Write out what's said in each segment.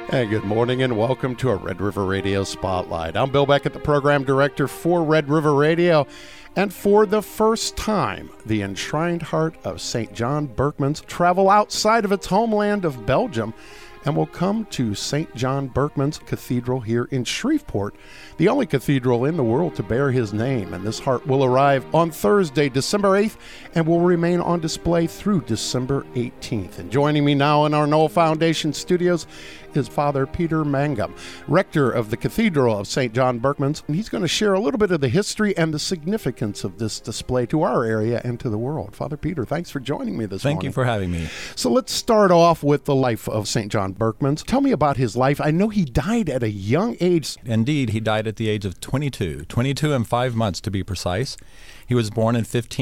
Hey, good morning and welcome to a Red River Radio Spotlight. I'm Bill Beckett, the program director for Red River Radio. And for the first time, the enshrined heart of St. John Berchmans travel outside of its homeland of Belgium and will come to St. John Berchmans Cathedral here in Shreveport, the only cathedral in the world to bear his name. And this heart will arrive on Thursday, December 8th, and will remain on display through December 18th. And joining me now in our Knoll Foundation studios is Father Peter Mangum, rector of the Cathedral of St. John Berchmans, and he's going to share a little bit of the history and the significance of this display to our area and to the world. Father Peter, thanks for joining me this morning. Thank you for having me. So let's start off with the life of St. John Berchmans. Tell me about his life. I know he died at a young age. Indeed, he died at the age of 22 and 5 months to be precise. He was born in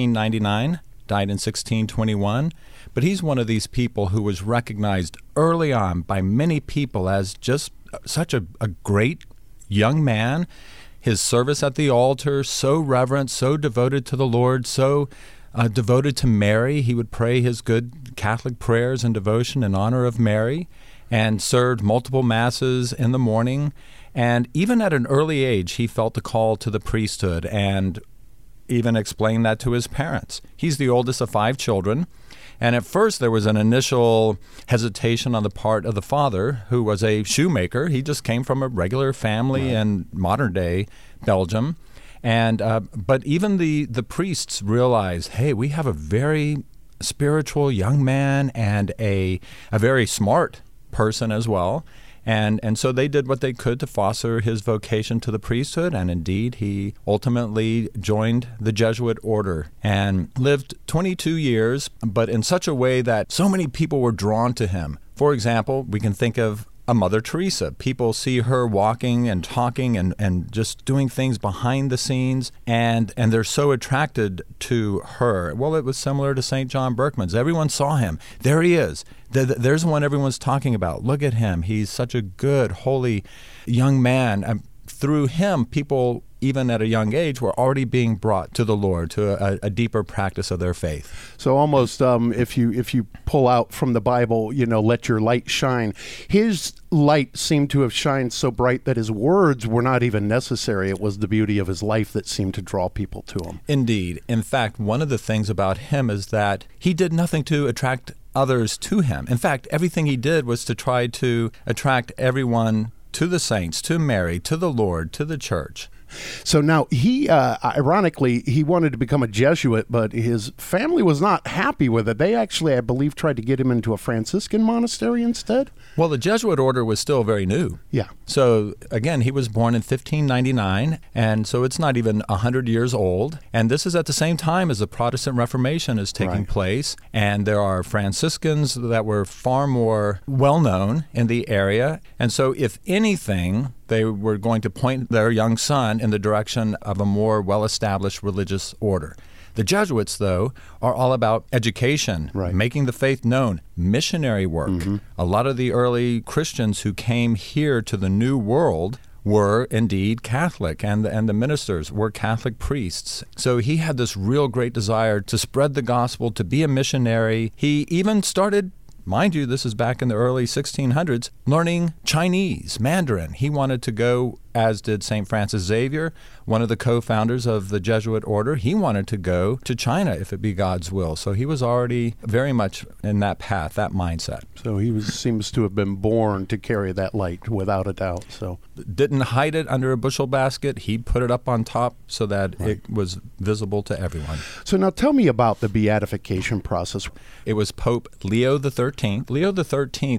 1599, died in 1621. But he's one of these people who was recognized early on by many people as just such a great young man. His service at the altar, so reverent, so devoted to the Lord, so devoted to Mary. He would pray his good Catholic prayers and devotion in honor of Mary and served multiple masses in the morning. And even at an early age, he felt the call to the priesthood and even explained that to his parents. He's the oldest of 5 children. And at first, there was an initial hesitation on the part of the father, who was a shoemaker. He just came from a regular family in modern-day Belgium. And but even the priests realized, hey, we have a very spiritual young man and a very smart person as well. And so they did what they could to foster his vocation to the priesthood, and indeed he ultimately joined the Jesuit order and lived 22 years, but in such a way that so many people were drawn to him. For example, we can think of a Mother Teresa. People see her walking and talking and just doing things behind the scenes, and they're so attracted to her. Well, it was similar to St. John Berchmans. Everyone saw him. There he is. There's one everyone's talking about. Look at him. He's such a good, holy young man. Through him, people, even at a young age, were already being brought to the Lord, to a deeper practice of their faith. So almost if you pull out from the Bible, let your light shine. His light seemed to have shined so bright that his words were not even necessary. It was the beauty of his life that seemed to draw people to him. Indeed. In fact, one of the things about him is that he did nothing to attract others to him. In fact, everything he did was to try to attract everyone to the saints, to Mary, to the Lord, to the church. So now he, ironically, he wanted to become a Jesuit, but his family was not happy with it. They actually, I believe, tried to get him into a Franciscan monastery instead. Well, the Jesuit order was still very new. Yeah. So, again, he was born in 1599, and so it's not even 100 years old. And this is at the same time as the Protestant Reformation is taking place, and there are Franciscans that were far more well-known in the area. And so, if anything, they were going to point their young son in the direction of a more well-established religious order. The Jesuits, though, are all about education, making the faith known, missionary work. Mm-hmm. A lot of the early Christians who came here to the New World were indeed Catholic, and the ministers were Catholic priests. So he had this real great desire to spread the gospel, to be a missionary. He even started, mind you, this is back in the early 1600s, learning Chinese, Mandarin. He wanted to go, as did St. Francis Xavier, one of the co-founders of the Jesuit order. He wanted to go to China if it be God's will. So he was already very much in that path, that mindset. So he seems to have been born to carry that light, without a doubt. So didn't hide it under a bushel basket. He put it up on top so that it was visible to everyone. So now tell me about the beatification process. It was Pope Leo XIII. Leo XIII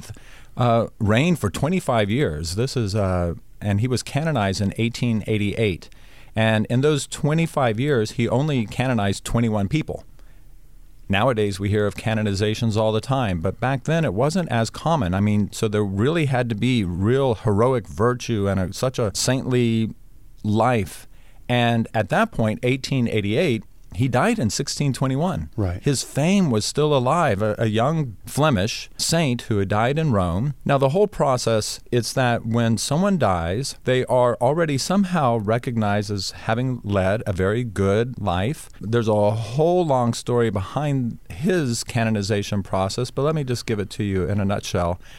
reigned for 25 years. This is and he was canonized in 1888. And in those 25 years, he only canonized 21 people. Nowadays, we hear of canonizations all the time, but back then it wasn't as common. I mean, so there really had to be real heroic virtue and such a saintly life. And at that point, 1888, he died in 1621. Right. His fame was still alive, a young Flemish saint who had died in Rome. Now, the whole process is that when someone dies, they are already somehow recognized as having led a very good life. There's a whole long story behind his canonization process, but let me just give it to you in a nutshell.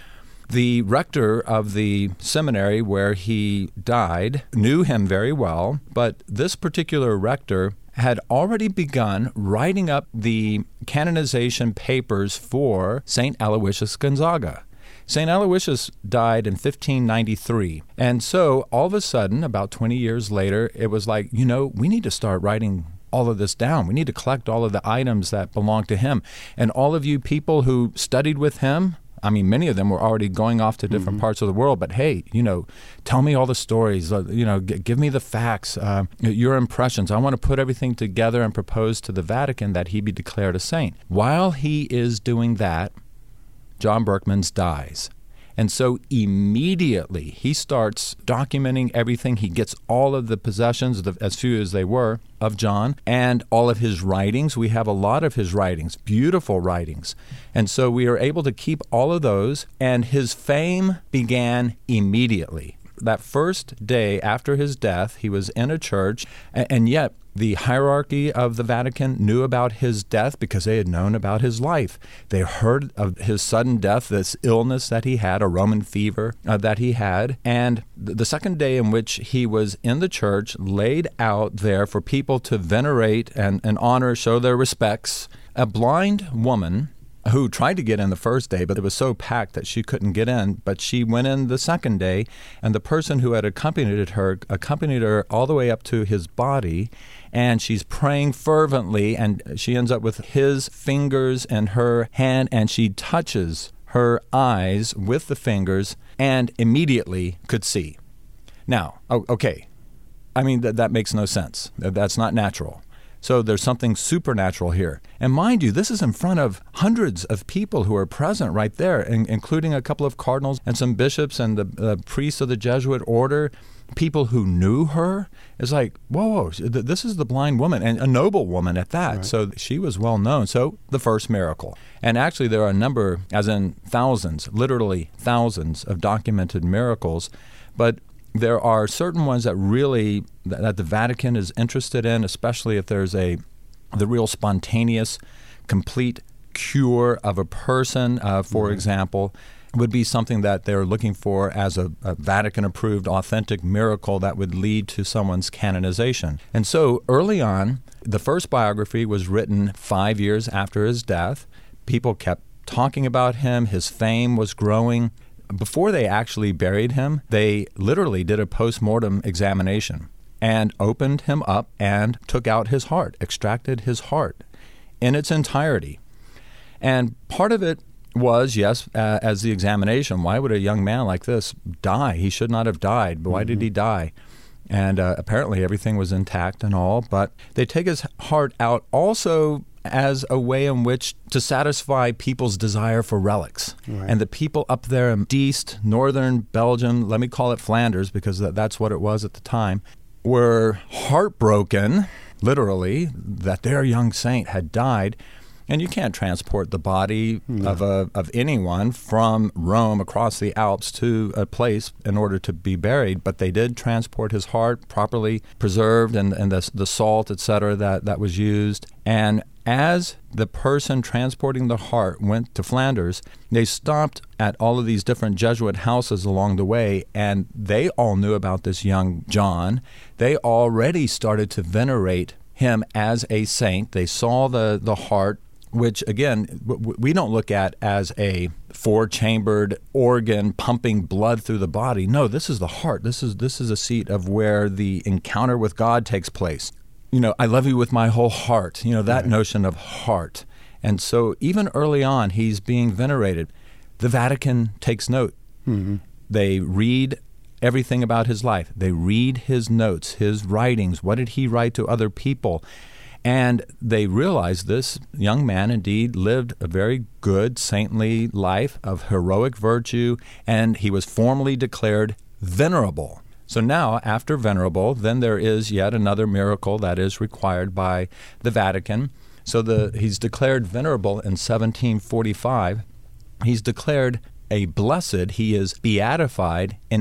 The rector of the seminary where he died knew him very well, but this particular rector had already begun writing up the canonization papers for St. Aloysius Gonzaga. St. Aloysius died in 1593, and so all of a sudden, about 20 years later, it was like, we need to start writing all of this down. We need to collect all of the items that belong to him. And all of you people who studied with him, many of them were already going off to different parts of the world, but hey, tell me all the stories, give me the facts, your impressions. I want to put everything together and propose to the Vatican that he be declared a saint. While he is doing that, John Berchmans dies. And so immediately he starts documenting everything. He gets all of the possessions, as few as they were, of John, and all of his writings. We have a lot of his writings, beautiful writings. And so we are able to keep all of those, and his fame began immediately. That first day after his death, he was in a church, and yet the hierarchy of the Vatican knew about his death because they had known about his life. They heard of his sudden death, this illness that he had, a Roman fever that he had. And the second day in which he was in the church, laid out there for people to venerate and honor, show their respects, a blind woman who tried to get in the first day, but it was so packed that she couldn't get in. But she went in the second day, and the person who had accompanied her all the way up to his body, and she's praying fervently, and she ends up with his fingers in her hand, and she touches her eyes with the fingers and immediately could see. Now, okay, that makes no sense. That's not natural. So there's something supernatural here. And mind you, this is in front of hundreds of people who are present right there, including a couple of cardinals and some bishops and the priests of the Jesuit order, people who knew her. It's like, whoa, this is the blind woman, and a noble woman at that. Right. So she was well known. So the first miracle. And actually there are a number, as in thousands, literally thousands of documented miracles, but there are certain ones that really that the Vatican is interested in, especially if there's the real spontaneous, complete cure of a person, for example, would be something that they're looking for as a Vatican-approved authentic miracle that would lead to someone's canonization. And so early on, the first biography was written 5 years after his death. People kept talking about him. His fame was growing. Before they actually buried him, they literally did a post-mortem examination and opened him up and took out his heart, extracted his heart in its entirety. And part of it was, yes, as the examination, why would a young man like this die? He should not have died, but why did he die? And apparently everything was intact and all, but they take his heart out also as a way in which to satisfy people's desire for relics. Right. And the people up there in Diest, northern Belgium, let me call it Flanders because that's what it was at the time, were heartbroken, literally, that their young saint had died. And you can't transport the body of anyone from Rome across the Alps to a place in order to be buried, but they did transport his heart, properly preserved, and the salt, etc., that was used. And as the person transporting the heart went to Flanders, they stopped at all of these different Jesuit houses along the way, and they all knew about this young John. They already started to venerate him as a saint. They saw the heart, which, again, we don't look at as a four-chambered organ pumping blood through the body. No, this is the heart. This is a seat of where the encounter with God takes place. I love you with my whole heart, that notion of heart. And so even early on, he's being venerated. The Vatican takes note. Mm-hmm. They read everything about his life. They read his notes, his writings. What did he write to other people? And they realized this young man indeed lived a very good, saintly life of heroic virtue, and he was formally declared venerable. So now, after venerable, then there is yet another miracle that is required by the Vatican. So he's declared venerable in 1745. He's declared a blessed. He is beatified in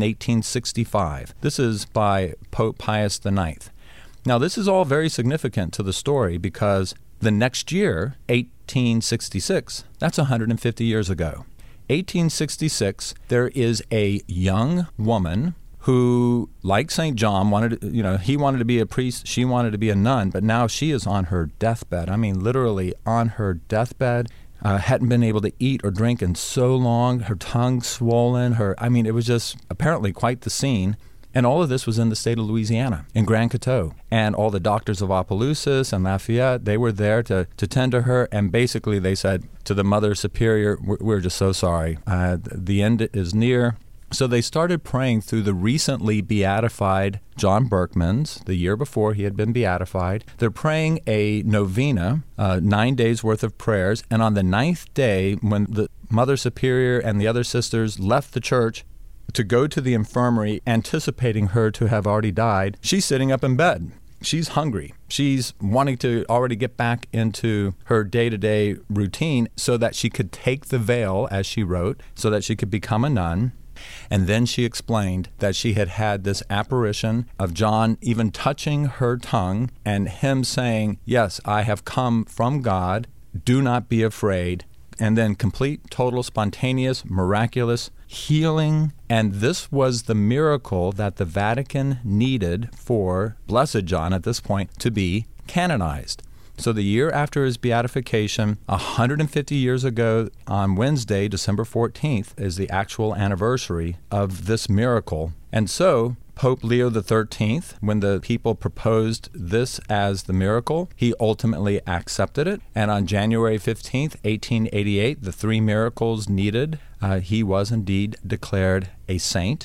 1865. This is by Pope Pius IX. Now, this is all very significant to the story because the next year, 1866, that's 150 years ago. 1866, there is a young woman who, like St. John, he wanted to be a priest, she wanted to be a nun, but now she is on her deathbed. I mean, literally on her deathbed. Hadn't been able to eat or drink in so long, her tongue swollen, it was just apparently quite the scene. And all of this was in the state of Louisiana, in Grand Coteau. And all the doctors of Opelousas and Lafayette, they were there to tend to her. And basically they said to the Mother Superior, we're just so sorry. The end is near. So they started praying through the recently beatified John Berkmans. The year before he had been beatified. They're praying a novena, 9 days worth of prayers. And on the 9th day, when the Mother Superior and the other sisters left the church to go to the infirmary, anticipating her to have already died, she's sitting up in bed. She's hungry. She's wanting to already get back into her day-to-day routine so that she could take the veil, as she wrote, so that she could become a nun. And then she explained that she had had this apparition of John even touching her tongue and him saying, "Yes, I have come from God. Do not be afraid." And then complete, total, spontaneous, miraculous healing. And this was the miracle that the Vatican needed for Blessed John at this point to be canonized. So the year after his beatification, 150 years ago on Wednesday, December 14th, is the actual anniversary of this miracle. And so Pope Leo XIII, when the people proposed this as the miracle, he ultimately accepted it. And on January 15th, 1888, the 3 miracles needed, he was indeed declared a saint.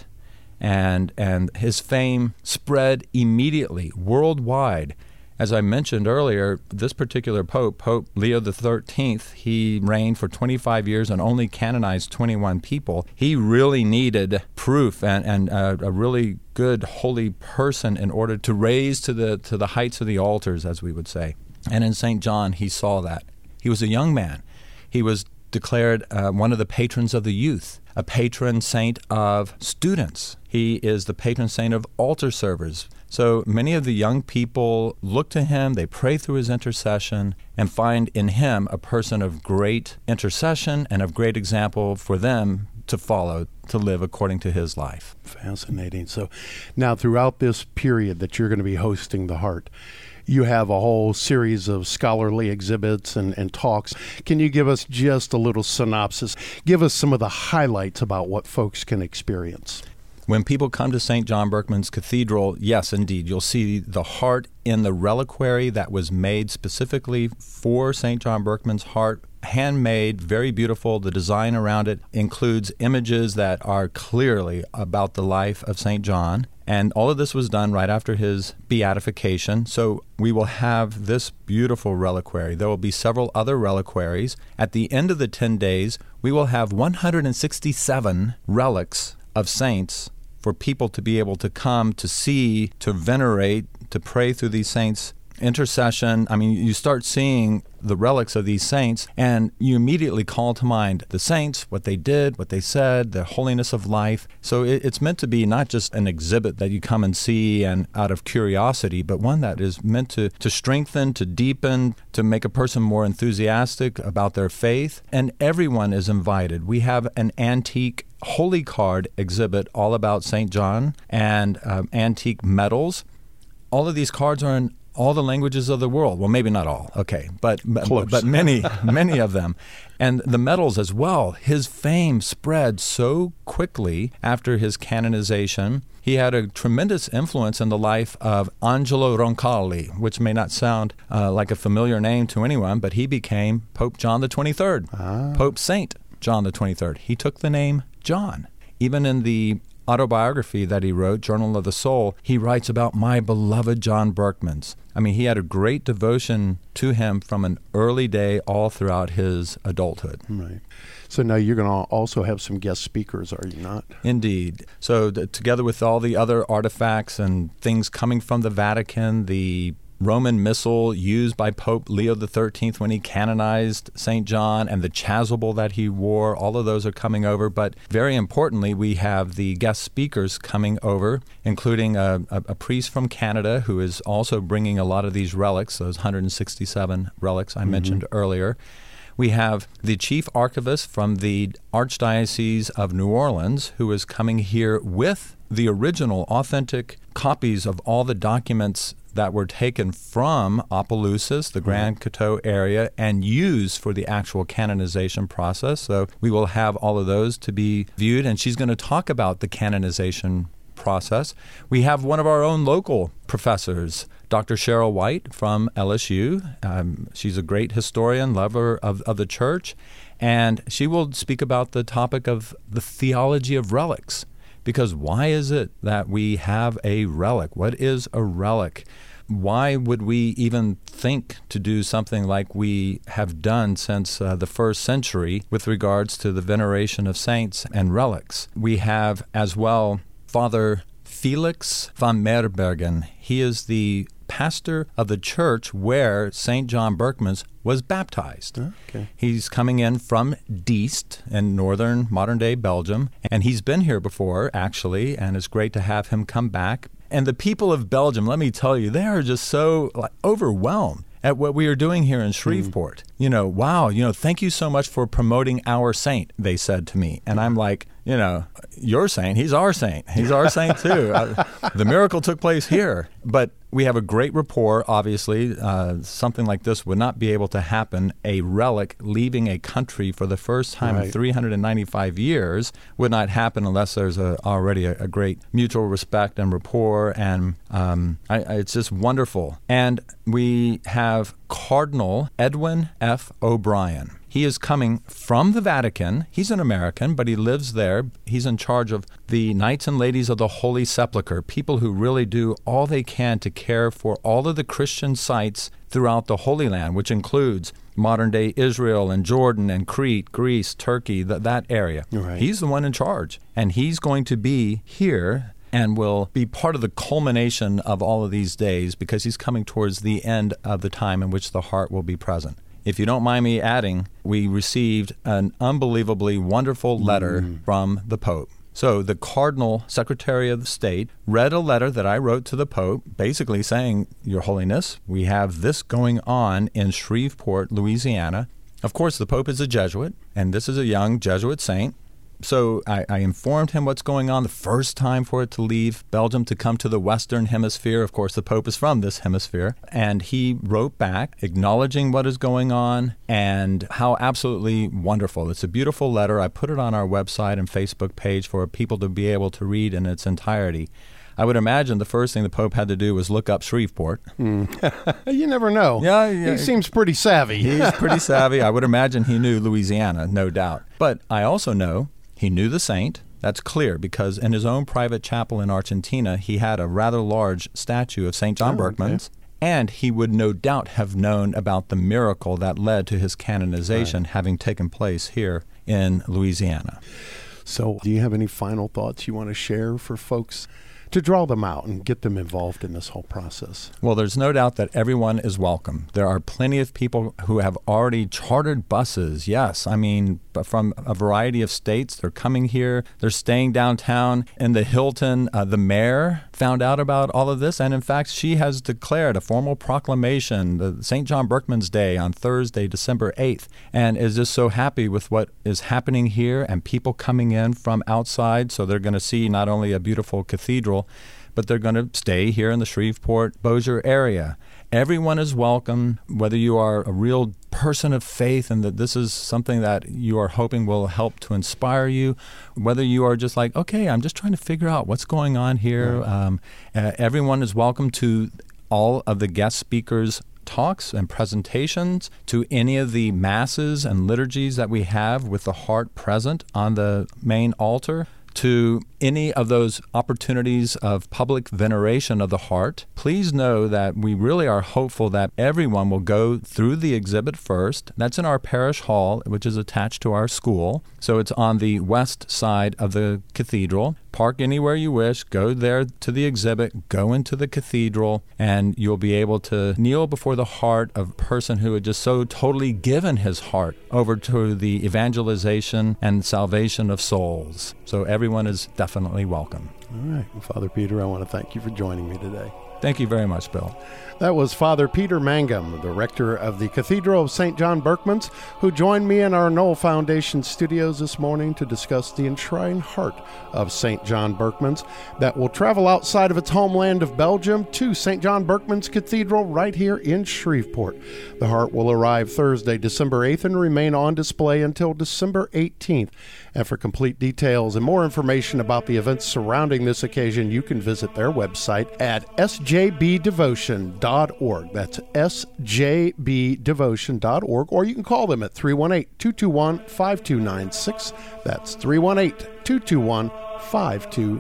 And his fame spread immediately worldwide. As I mentioned earlier, this particular Pope, Pope Leo XIII, he reigned for 25 years and only canonized 21 people. He really needed proof and a really good holy person in order to raise to the heights of the altars, as we would say. And in St. John, he saw that. He was a young man. He was declared one of the patrons of the youth, a patron saint of students. He is the patron saint of altar servers. So many of the young people look to him, they pray through his intercession, and find in him a person of great intercession and of great example for them to follow, to live according to his life. Fascinating. So now throughout this period that you're going to be hosting the Heart, you have a whole series of scholarly exhibits and talks. Can you give us just a little synopsis? Give us some of the highlights about what folks can experience. When people come to St. John Berkman's Cathedral, yes, indeed, you'll see the heart in the reliquary that was made specifically for St. John Berkman's heart, handmade, very beautiful. The design around it includes images that are clearly about the life of St. John. And all of this was done right after his beatification. So we will have this beautiful reliquary. There will be several other reliquaries. At the end of the 10 days, we will have 167 relics of saints for people to be able to come, to see, to venerate, to pray through these saints' intercession. I mean, you start seeing the relics of these saints, and you immediately call to mind the saints, what they did, what they said, their holiness of life. So it's meant to be not just an exhibit that you come and see and out of curiosity, but one that is meant to strengthen, to deepen, to make a person more enthusiastic about their faith. And everyone is invited. We have an antique holy card exhibit all about St. John and antique medals. All of these cards are in all the languages of the world. Well, maybe not all, okay, but many of them. And the medals as well. His fame spread so quickly after his canonization. He had a tremendous influence in the life of Angelo Roncalli, which may not sound like a familiar name to anyone, but he became Pope John the 23rd, Pope Saint John the 23rd. He took the name John. Even in the autobiography that he wrote, Journal of the Soul, he writes about my beloved John Berkmans. I mean, he had a great devotion to him from an early day all throughout his adulthood. Right. So now you're going to also have some guest speakers, are you not? Indeed. So together with all the other artifacts and things coming from the Vatican, the Roman Missal used by Pope Leo XIII when he canonized St. John, and the chasuble that he wore, all of those are coming over. But very importantly, we have the guest speakers coming over, including a priest from Canada who is also bringing a lot of these relics, those 167 relics I mentioned earlier. We have the chief archivist from the Archdiocese of New Orleans, who is coming here with the original authentic copies of all the documents that were taken from Opelousas, the Grand Coteau area, and used for the actual canonization process. So we will have all of those to be viewed, and she's going to talk about the canonization process. We have one of our own local professors, Dr. Cheryl White from LSU. She's a great historian, lover of the church, and she will speak about the topic of the theology of relics. Because why is it that we have a relic? What is a relic? Why would we even think to do something like we have done since the first century with regards to the veneration of saints and relics? We have as well Father Felix van Merbergen. He is the pastor of the church where St. John Berchmans was baptized. Okay. He's coming in from Diest in northern modern-day Belgium, and he's been here before, actually, and it's great to have him come back. And the people of Belgium, let me tell you, they are just so overwhelmed at what we are doing here in Shreveport. Wow, thank you so much for promoting our saint, they said to me. And I'm like, your saint, he's our saint. He's our saint too. The miracle took place here. But we have a great rapport, obviously. Something like this would not be able to happen. A relic leaving a country for the first time in 395 years would not happen unless there's already a great mutual respect and rapport. And it's just wonderful. And we have Cardinal Edwin F. O'Brien. He is coming from the Vatican. He's an American, but he lives there. He's in charge of the Knights and Ladies of the Holy Sepulchre, people who really do all they can to care for all of the Christian sites throughout the Holy Land, which includes modern-day Israel and Jordan and Crete, Greece, Turkey, that area. Right. He's the one in charge, and he's going to be here and will be part of the culmination of all of these days because he's coming towards the end of the time in which the heart will be present. If you don't mind me adding, we received an unbelievably wonderful letter from the Pope. So the Cardinal Secretary of State read a letter that I wrote to the Pope, basically saying, Your Holiness, we have this going on in Shreveport, Louisiana. Of course, the Pope is a Jesuit, and this is a young Jesuit saint. So I informed him what's going on the first time for it to leave Belgium to come to the Western Hemisphere. Of course, the Pope is from this hemisphere. And he wrote back acknowledging what is going on and how absolutely wonderful. It's a beautiful letter. I put it on our website and Facebook page for people to be able to read in its entirety. I would imagine the first thing the Pope had to do was look up Shreveport. You never know. Yeah. He seems pretty savvy. He's pretty savvy. I would imagine he knew Louisiana, no doubt. But I also know he knew the saint. That's clear because in his own private chapel in Argentina, he had a rather large statue of St. John Berchmans. Okay. And he would no doubt have known about the miracle that led to his canonization having taken place here in Louisiana. So do you have any final thoughts you want to share for folks to draw them out and get them involved in this whole process? Well, there's no doubt that everyone is welcome. There are plenty of people who have already chartered buses. Yes, I mean, from a variety of states. They're coming here. They're staying downtown in the Hilton. The mayor found out about all of this, and in fact, she has declared a formal proclamation, the St. John Berchmans Day on Thursday, December 8th, and is just so happy with what is happening here and people coming in from outside. So they're going to see not only a beautiful cathedral, but they're going to stay here in the Shreveport-Bossier area. Everyone is welcome, whether you are a real person of faith and that this is something that you are hoping will help to inspire you, whether you are just like, okay, I'm just trying to figure out what's going on here. Everyone is welcome to all of the guest speakers' talks and presentations, to any of the masses and liturgies that we have with the heart present on the main altar, to any of those opportunities of public veneration of the heart. Please know that we really are hopeful that everyone will go through the exhibit first. That's in our parish hall, which is attached to our school. So it's on the west side of the cathedral. Park anywhere you wish, go there to the exhibit, go into the cathedral, and you'll be able to kneel before the heart of a person who had just so totally given his heart over to the evangelization and salvation of souls. So everyone is definitely welcome. All right. Well, Father Peter, I want to thank you for joining me today. Thank you very much, Bill. That was Father Peter Mangum, the rector of the Cathedral of St. John Berkmans, who joined me in our Knoll Foundation studios this morning to discuss the enshrined heart of St. John Berkmans that will travel outside of its homeland of Belgium to St. John Berkmans Cathedral right here in Shreveport. The heart will arrive Thursday, December 8th and remain on display until December 18th. And for complete details and more information about the events surrounding this occasion, you can visit their website at sjbdevotion.org. That's sjbdevotion.org, or you can call them at 318-221-5296. That's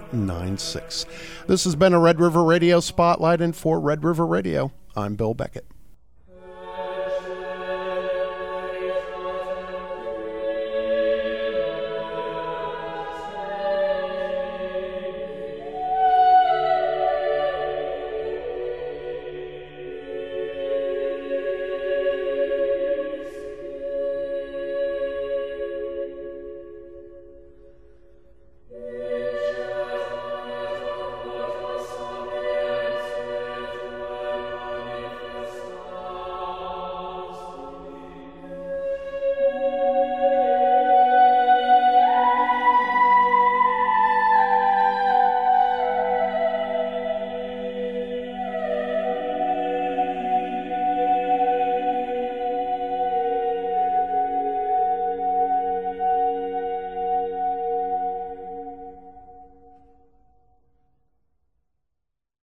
318-221-5296. This has been a Red River Radio Spotlight, and for Red River Radio, I'm Bill Beckett.